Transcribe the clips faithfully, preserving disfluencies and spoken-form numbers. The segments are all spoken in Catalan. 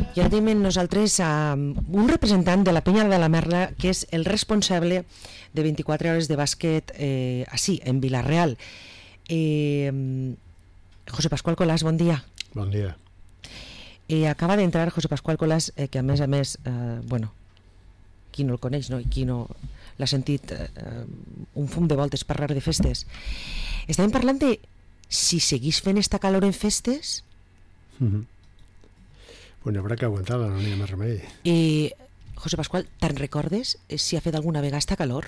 I ara tenim nosaltres uh, un representant de la Penya de la Merla, que és el responsable de vint-i-quatre hores de bàsquet eh, així, en Vila-real. Eh, José Pascual Colàs, bon dia. Bon dia. Eh, acaba d'entrar José Pascual Colàs, eh, que a més a més, eh, bueno, qui no el coneix, no? I qui no l'ha sentit eh, un fum de voltes parlar de festes. Estàvem parlant de si seguís fent esta calor en festes. Mm-hmm. Bueno, habrá que aguantar-la, no n'hi ha més remei. I, José Pascual, te'n recordes si ha fet alguna vegada esta calor?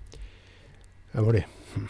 A veure,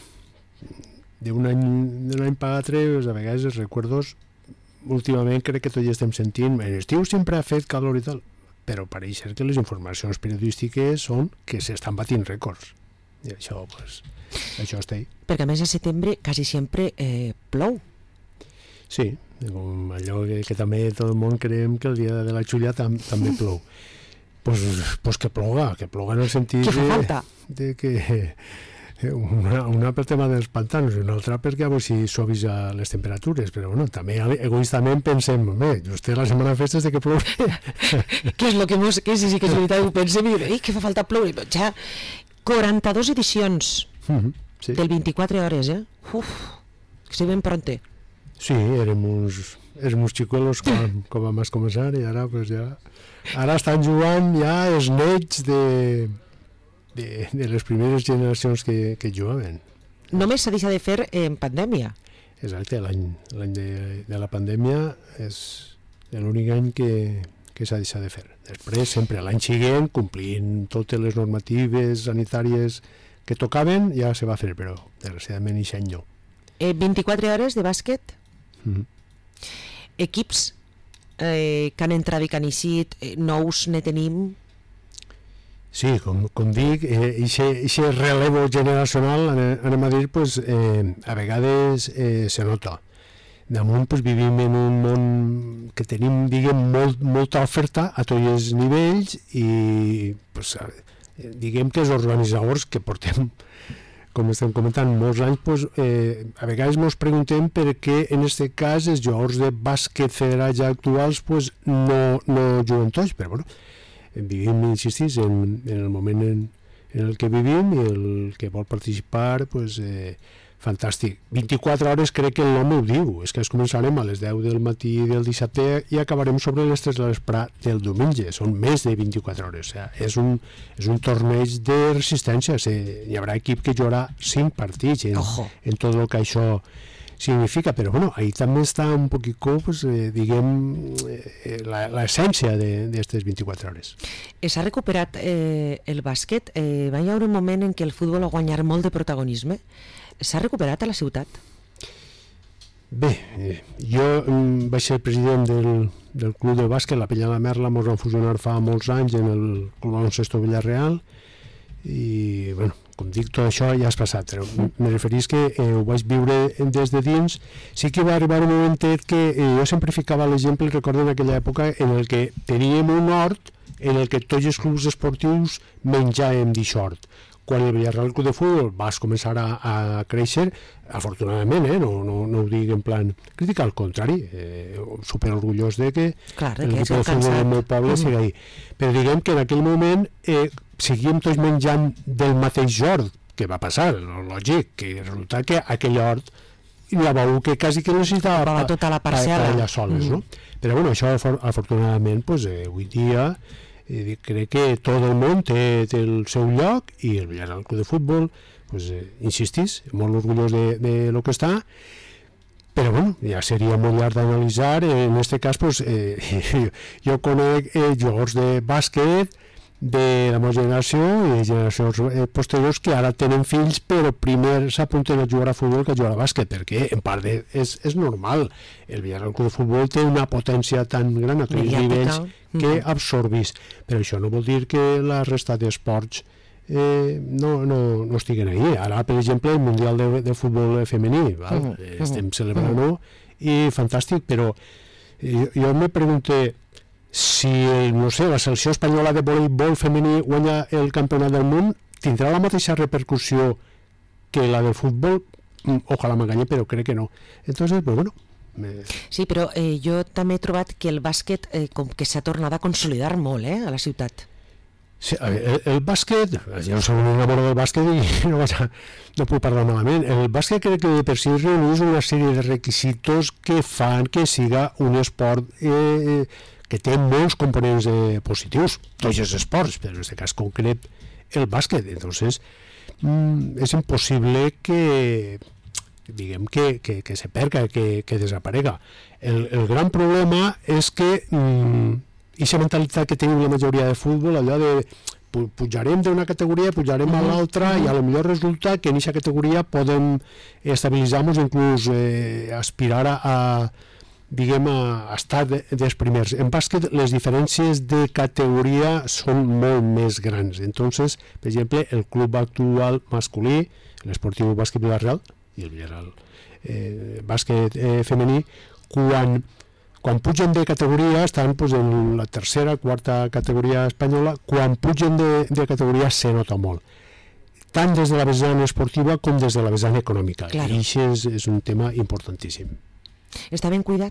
d'un any, d'un any per l'altre, a vegades els recordos, últimament crec que tot ja estem sentint, en estiu sempre ha fet calor i tal, però pareix ser que les informacions periodístiques són que s'estan batint rècords. I això, pues, això està ahí. Perquè a més a setembre quasi sempre eh, plou. Sí, com allò que, que també tot el món creiem que el dia de la Xulla tam, també plou. Pues, pues que ploga, que ploga en el sentit que fa falta. De, de que una, una per tema dels pantanos i una altra perquè a veure si suavisa les temperatures, però bueno, també egoístament pensem, home, just la setmana de festes de que ploure. Què és el que mos, que sí, sí que és veritat, ho pensem i dic, que fa falta ploure, ja quaranta-dos edicions mm-hmm, sí. Del vint-i-quatre hores, eh? Uf, que se ven pronte. Sí, érem uns, érem uns xicuelos quan, quan vam començar i ara pues ja ara estan jugant ja els nets de, de, de les primeres generacions que, que jugaven. Només s'ha deixat de fer en pandèmia. Exacte, l'any, l'any de, de la pandèmia és l'únic any que, que s'ha deixat de fer. Després, sempre l'any següent, complint totes les normatives sanitàries que tocaven, ja se va fer, però desgraciadament aquest any no. Eh, vint-i-quatre hores de bàsquet? Mm-hmm. Equips eh, que han entrat i que han eixit, eh, nous ne tenim? Sí, com, com dic, aquest eh, relevo generacional, anem a dir, pues, eh, a vegades eh, se nota. Damunt pues, vivim en un món que tenim, diguem, molt, molta oferta a tots els nivells i pues, diguem que els organitzadors que portem, com estem comentant, molts anys, pues, eh, a vegades ens preguntem per què en aquest cas els jugadors de bàsquet federats actuals pues, no, no juguen tots, però bueno, vivim, insistís, en, en el moment en, en el que vivim i el que vol participar, pues, eh, fantàstic. vint-i-quatre hores crec que el nom ho diu, és que es començarem a les deu del matí del dissabte i acabarem sobre les tres de l'esprà del diumenge, són més de vint-i-quatre hores, o sigui, és, un, és un torneig de resistència, o sigui, hi haurà equip que jugarà cinc partits en, en tot el que això significa, però bueno, ahí també està un poquicó, pues, eh, diguem, eh, l'essència d'aquestes vint-i-quatre hores. S'ha recuperat eh, el bàsquet, eh, va hi haver un moment en què el futbol va guanyar molt de protagonisme. S'ha recuperat a la ciutat? Bé, eh, jo mm, vaig ser president del, del club de bàsquet, la Penya de la Merla, ens vam fusionar fa molts anys en el Club Baloncesto Vila-real i, bueno, com dic, tot això ja has passat, però me referís que eh, ho vaig viure des de dins. Sí que va arribar un momentet que eh, jo sempre ficava l'exemple, recordo en aquella època en el que teníem un hort en el que tots els clubs esportius menjàvem d'ixort. Quan el Villarreal Club de Futbol vas començar a, a créixer, afortunadament, eh, no, no, no ho dic en plan crítica, al contrari, eh, super orgullós de que Clar, el equip de futbol del meu poble mm-hmm. sigui ahí. Però diguem que en aquell moment eh, seguíem tots menjant del mateix hort, que va passar, lògic, que resulta que aquell hort la veu que quasi que necessitava pa, tota la parcel·la per allà soles, mm-hmm. no? Però bueno, això afortunadament, pues, eh, avui dia eh, crec que tot el món té, té el seu lloc i el Villarreal Club de Futbol, pues, eh, insistís, molt orgullós de, de lo que està, però bueno, ja seria molt llarg d'analitzar. En aquest cas, pues, eh, jo, jo conec eh, jugadors de bàsquet de la meva generació i de generacions eh, posteriors que ara tenen fills però primer s'apunten a jugar a futbol que a jugar a bàsquet, perquè en part de, és, és normal, el Villarreal Club de Futbol té una potència tan gran a tots els nivells que absorbís, però això no vol dir que la resta d'esports eh, no, no, no estiguen ahí. Ara, per exemple, el Mundial de, de Futbol femení, val? Uh -huh. estem celebrant-ho i fantàstic, però jo, jo me pregunté si, no sé, la selecció espanyola de voleibol femení guanya el campionat del món, tindrà la mateixa repercussió que la del futbol? Ojalà m'enganye, però crec que no. Entonces, pues bueno, Sí, però eh, jo també he trobat que el bàsquet eh, com que s'ha tornat a consolidar molt eh, a la ciutat. Sí, el, el bàsquet, jo no soc un enamorado del bàsquet i no, vaig a, no puc parlar malament. El bàsquet crec que per si reuneix una sèrie de requisitos que fan que siga un esport eh, que té molts components eh, positius, tots els esports, però en aquest cas concret el bàsquet. Entonces, mm, és impossible que diguem que, que, que se perca, que, que desaparega. El, el gran problema és que mm, aquesta mentalitat que tenim la majoria de futbol, allò de pu pujarem d'una categoria, pujarem uh -huh. a l'altra uh -huh. i a lo millor resulta que en aquesta categoria podem estabilitzar-nos, inclús eh, aspirar a, a diguem a estar de, dels primers. En bàsquet les diferències de categoria són molt més grans. Entonces, per exemple, el club actual masculí, l'Esportiu Bàsquet Vila-real i el Villarreal eh, bàsquet eh, femení, quan quan pugen de categoria, estan pues, en la tercera, quarta categoria espanyola, quan pugen de, de categoria se nota molt, tant des de la vessant esportiva com des de la vessant econòmica. Claro. I això és, és un tema importantíssim. Està ben cuidat?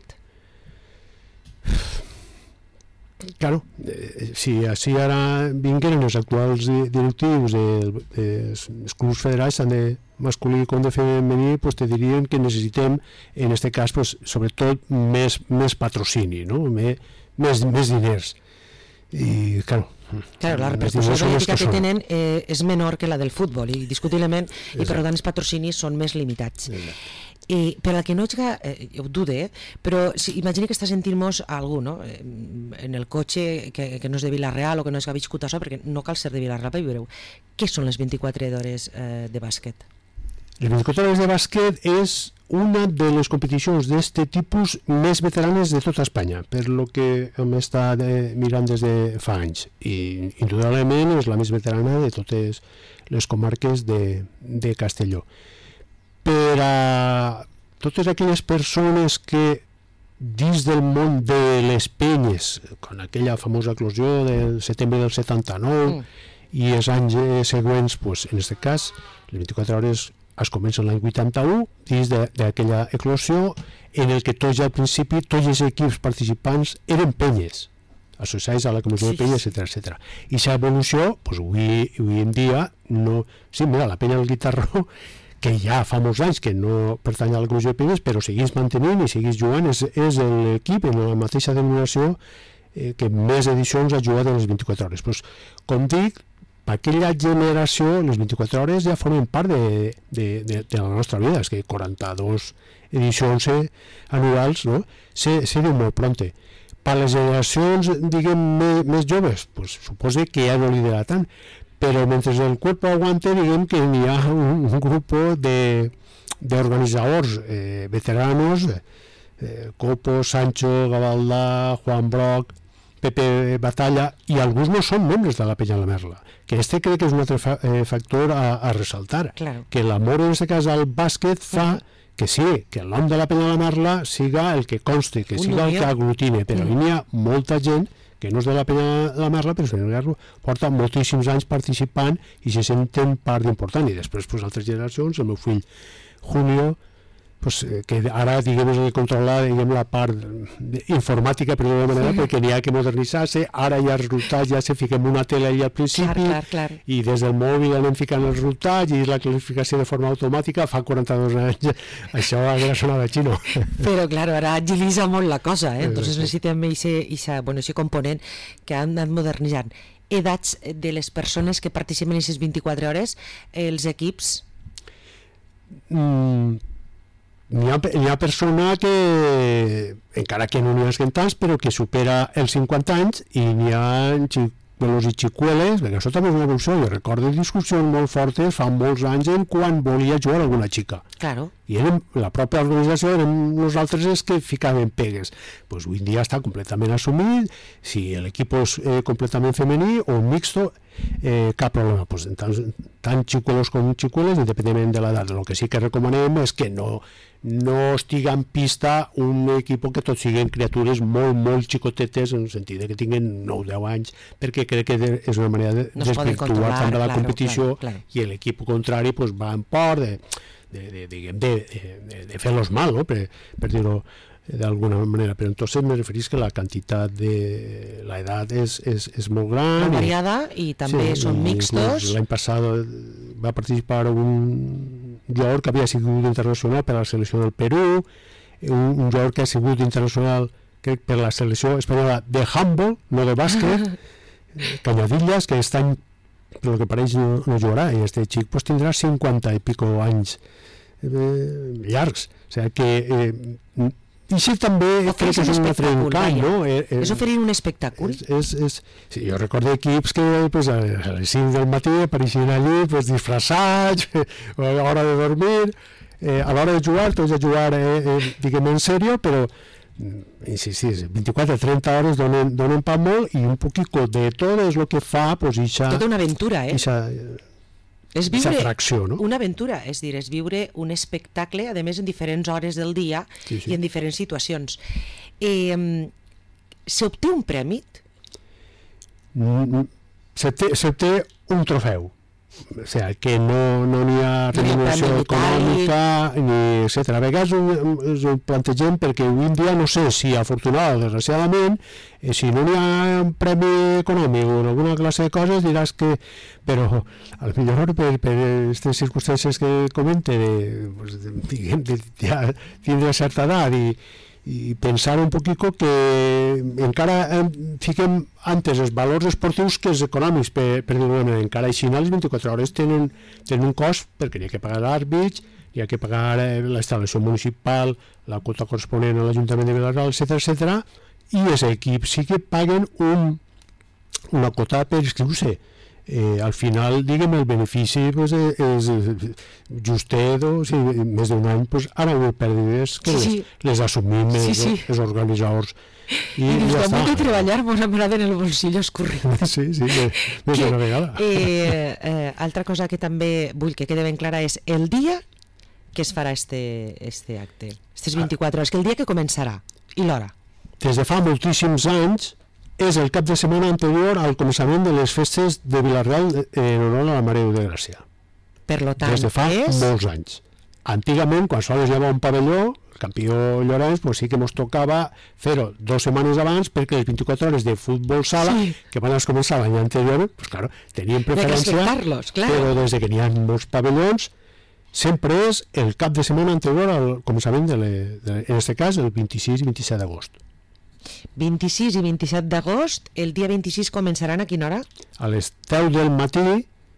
Claro, eh, si així ara vingueren els actuals directius dels de, de clubs federals, tant de masculí com de femení, pues te dirien que necessitem, en aquest cas, pues, sobretot més, més patrocini, no? més, més, més diners. I, claro, Claro, la repercussió política que, que tenen eh, és menor que la del futbol, i discutiblement, i per tant els patrocinis són més limitats. I per al que no ets, eh, ho dude, eh, però si, imagina que està sentint-nos algú, no? En el cotxe que, que no és de Vila-real o que no és viscut això, perquè no cal ser de Vila-real per viure-ho. Què són les vint-i-quatre hores eh, de bàsquet? Les vint-i-quatre hores de bàsquet és una de les competicions d'aquest tipus més veteranes de tota Espanya, per lo que hem estat eh, mirant des de fa anys, i indudablement és la més veterana de totes les comarques de, de Castelló. Per a totes aquelles persones que dins del món de les penyes, con aquella famosa eclosió del setembre del setanta-nou mm. i els anys següents, pues, en aquest cas, les vint-i-quatre hores es comença l'any vuitanta-u, dins d'aquella eclosió en el que tots al principi, tots els equips participants eren penyes, associats a la comissió sí. de penyes, etcètera, etcètera. I aquesta evolució, pues, avui, avui en dia, no... Sí, mira, la penya del Guitarró, que ja fa molts anys que no pertany a la comissió de penyes, però seguís mantenint i seguís jugant, és, és l'equip en la mateixa denominació eh, que més edicions ha jugat en les vint-i-quatre hores. Pues, com dic, per aquella generació, les vint-i-quatre hores ja formen part de, de, de, de la nostra vida, és que quaranta-dues edicions eh, anuals, no? Se, se diu molt pronte. Per les generacions, diguem, més, més joves, pues, suposo que ja no li dirà tant, però mentre el cuerpo aguante, diguem que hi ha un, un grup de, de organitzadors eh, veteranos, eh, Copo, Sancho, Gavaldà, Juan Broc, Pepe Batalla, i alguns no són membres de la Penya de la Merla, que este crec que és un altre fa, eh, factor a, a ressaltar, claro. Que l'amor en aquest cas al bàsquet fa uh -huh. que sí, que el nom de la Penya de la Merla siga el que conste, que un siga el que aglutine, però uh -huh. hi ha molta gent que no és de la Penya de la Merla, però sin embargo porta moltíssims anys participant i se senten part important. I després, pues, altres generacions, el meu fill Julio, pues, que ara, diguem, és el que controla, diguem, la part informàtica, per d'alguna manera, sí. perquè n'hi ha que modernitzar-se, ara hi ha resultats, ja se fiquem una tele allà al principi, clar, clar, clar. I des del mòbil anem ficant els resultats, i la classificació de forma automàtica, fa quaranta-dos anys, això hauria sonat a xino. Però, clar, ara agilitza molt la cosa, eh? Entonces necessitem aquest bueno, component que han anat modernitzant. Edats de les persones que participen en aquestes vint-i-quatre hores, els equips? Mm... N'hi ha, hi ha persona que, encara que no n'hi ha tants, però que supera els cinquanta anys, i n'hi ha xicuelos i xicueles, perquè això també és una evolució. Jo recordo discussions molt fortes fa molts anys en quan volia jugar alguna xica. Claro. I érem, la pròpia organització érem nosaltres els que ficaven pegues. Pues avui en dia està completament assumit, si l'equip és eh, completament femení o mixto, eh, cap problema. Pues, tant, tant xicuelos com xicueles, independentment de l'edat. El que sí que recomanem és que no no estiga en pista un equip que tots siguin criatures molt, molt xicotetes, en el sentit que tinguin nou o deu anys, perquè crec que és una manera de no desvirtuar tant de la claro, competició, claro, claro. I l'equip contrari pues, va en por de, de, de, de, de, de, de fer-los mal, no? per, per dir-ho d'alguna manera, però entonces me referís que la quantitat de la edat és, és, és molt gran, molt variada i, i també sí, són mixtos. L'any passat va participar un jugador que havia sigut internacional per a la selecció del Perú, un, un jugador que ha sigut internacional crec per la selecció espanyola de handball, no de bàsquet, Cañadillas, que aquest any pel que pareix no, no jugarà, i este xic pues, tindrà cinquanta i pico anys eh, llargs, o sigui que eh, i sí també crec que és un altre encant, no? Eh, eh, és oferir un espectacle. És, és, és, sí, jo recordo equips que pues, a les cinc del matí apareixien allí pues, disfressats, a l'hora de dormir, eh, a l'hora de jugar, tots a jugar, eh, eh, diguem en sèrio, però i sí, sí, vint-i-quatre a trenta hores donen, donen pa molt i un poquito de tot és el que fa pues, ixa, tota una aventura, eh? Ixa, és viure atracció, no? una aventura, és dir, és viure un espectacle, a més en diferents hores del dia sí, sí. i en diferents situacions. Eh, se obté un premi? Mm, se, té, se té un trofeu, o sigui, que no no n'hi ha remuneració econòmica, ni etcètera. A vegades ens ho plantegem perquè avui en dia no sé si afortunadament o desgraciadament, eh, si no n'hi ha un premi econòmic o alguna classe de coses diràs que, però al millor per, per aquestes circumstàncies que comente de, pues, de, diguem, de ja tindre certa edat i i pensar un poquito que encara eh, fiquem antes els valors esportius que els econòmics, per, per dir-ho d'una manera. Encara així les vint-i-quatre hores tenen, tenen un cost perquè hi ha que pagar l'àrbits, hi ha que pagar eh, la instal·lació municipal, la quota corresponent a l'Ajuntament de Vilareal, etcètera, etcètera, i els equips sí que paguen un, una quota per inscriure-se. Eh, al final, diguem, el benefici pues, és, és justet, o sigui, més d'un any, pues, ara ho he pèrdues que sí, sí. les, les assumim sí, els, sí. els organitzadors. I, I dius, ja quan vull treballar, mos m'agrada en el bolsillo escorrit. Sí, sí, més d'una vegada. Eh, eh, altra cosa que també vull que quede ben clara és el dia que es farà este, este acte, aquestes vint-i-quatre hores, que el dia que començarà, i l'hora. Des de fa moltíssims anys, és el cap de setmana anterior al començament de les festes de Vilareal en honor a la Mare de Gràcia. Per lo tant, des de fa és... molts anys. Antigament, quan sols hi havia un pavelló, el campió Llorenç, pues sí que ens tocava fer-ho dues setmanes abans perquè les vint-i-quatre hores de futbol sala, sí. que van a començar l'any anterior, pues claro, tenien preferència, claro. però des que n'hi ha molts pavellons, sempre és el cap de setmana anterior al començament, de, le, de en aquest cas, el vint-i-sis i vint-i-set d'agost. vint-i-sis i vint-i-set d'agost, el dia vint-i-sis començaran a quina hora? A les deu del matí,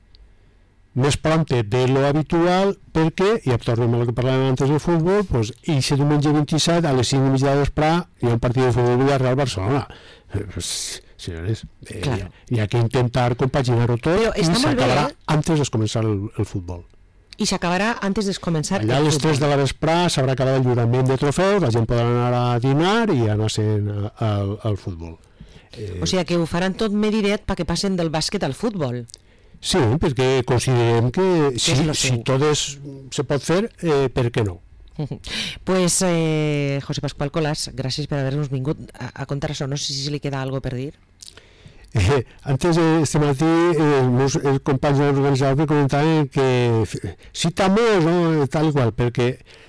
més prompte de lo habitual, perquè, i tornem a lo que parlàvem antes del futbol, pues, i si diumenge vint-i-set a les cinc i mitja de vesprà hi ha un partit de futbol Villarreal-Barcelona. Pues, senyores, eh, claro. hi, ha, hi ha que intentar compaginar-ho tot i s'acabarà eh? antes de començar el, el futbol. I s'acabarà antes de començar allà a les tres de la vesprà s'haurà acabat el lliurament de trofeus, la gent podrà anar a dinar i anar-se'n al, al futbol. Eh... O sigui que ho faran tot medidet perquè passen del bàsquet al futbol. Sí, perquè considerem que si, si tot és, se pot fer, eh, per què no? Pues eh, José Pascual Colás, gràcies per haver-nos vingut a, a contar això. No sé si li queda algo per dir. Eh, antes de este matí eh, els, els companys de l'organitzador me comentaven que citamos, no, tal igual, perquè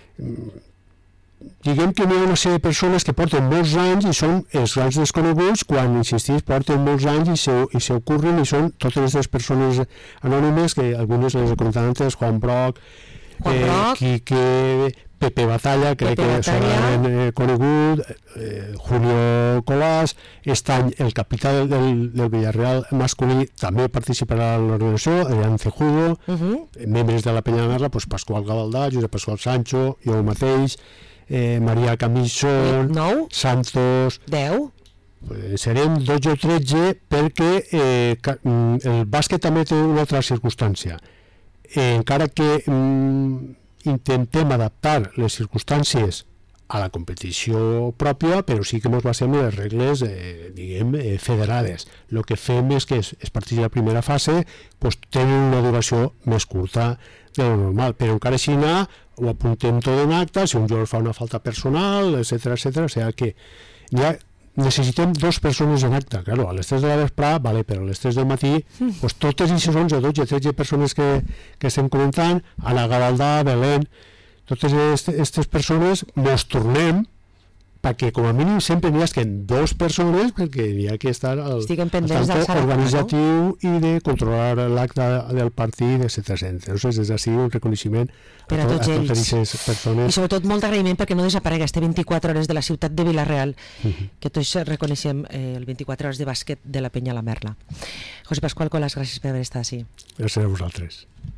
diguem que hi ha una sèrie de persones que porten molts anys i són els grans desconeguts quan, insistís, porten molts anys i se, i se ocurren i són totes aquestes persones anònimes que algunes les he comentat antes, Juan Broc, Juan eh, Broc. Quique, Pepe Batalla, crec Pepe que s'ha eh, conegut, eh, Julio Colás, aquest any el capità del, del, del Villarreal masculí també participarà a l'organització, Adrián Cejudo, uh -huh. membres de la Penya de Merla, pues, Pasqual Gavaldà, Josep Pasqual Sancho, jo mateix, eh, Maria Camison, nou? Santos... deu? Eh, serem dotze o tretze perquè eh, el bàsquet també té una altra circumstància. Eh, encara que mm, intentem adaptar les circumstàncies a la competició pròpia, però sí que ens basem en les regles eh, diguem, eh, federades. El que fem és que els partits de la primera fase pues, tenen una duració més curta de lo normal, però encara així anar, ho apuntem tot en acta, si un jugador fa una falta personal, etcètera, etcètera, o sigui que ja necessitem dues persones en acte, claro, a les tres de la vesprà, vale, però a les tres del matí, mm. pues, totes aquestes onze, dotze, tretze persones que, que estem comentant, Ana Gavaldà, Belén, totes aquestes persones mos tornem perquè com a mínim sempre n'hi ha dos persones perquè hi ha que estar al, Estiguen al pendents tanto d'alçar la organitzatiu mà, no? i de controlar l'acte del partit, etcètera. Entonces, des d'ací un reconeixement per a to, tots a ells. totes aquestes persones. I sobretot molt d'agraïment perquè no desaparega este vint-i-quatre hores de la ciutat de Vila-real, Uh -huh. que tots reconeixem eh, el vint-i-quatre hores de bàsquet de la Penya La Merla. José Pascual Colas, gràcies per haver estat així. Gràcies a vosaltres.